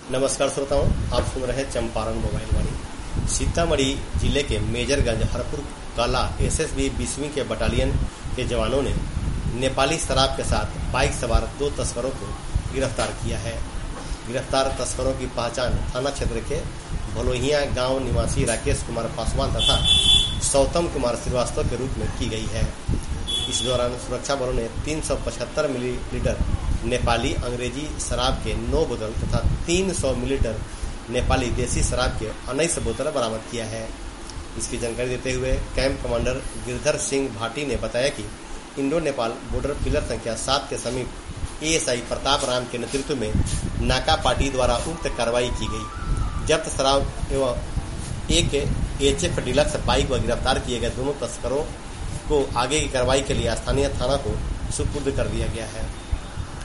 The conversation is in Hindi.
नमस्कार श्रोताओं, आप सुन रहे हैं चंपारण मोबाइल वाणी। सीतामढ़ी जिले के मेजरगंज हरपुर कला एसएसबी 20वीं के बटालियन के जवानों ने नेपाली शराब के साथ बाइक सवार 2 तस्करों को गिरफ्तार किया है। गिरफ्तार तस्करों की पहचान थाना क्षेत्र के भलोहिया गांव निवासी राकेश कुमार पासवान तथा सौतम कुमार श्रीवास्तव के रूप में की गई है। इस दौरान सुरक्षा बलों ने 375 मिलीलीटर नेपाली अंग्रेजी शराब के 9 बोतल तथा 300 मिलीलीटर नेपाली देसी शराब के 19 बोतल बरामद किया है। इसकी जानकारी देते हुए कैंप कमांडर गिरधर सिंह भाटी ने बताया कि इंडो नेपाल बॉर्डर पिलर संख्या 7 के समीप एएसआई प्रताप राम के नेतृत्व में नाका पार्टी द्वारा उक्त कार्रवाई की गई। जब्त शराब एवं एक एचएफ डीलक्स बाइक व गिरफ्तार किए गए दोनों तस्करों को आगे की कार्रवाई के लिए स्थानीय थाना को सुपुर्द कर दिया गया है।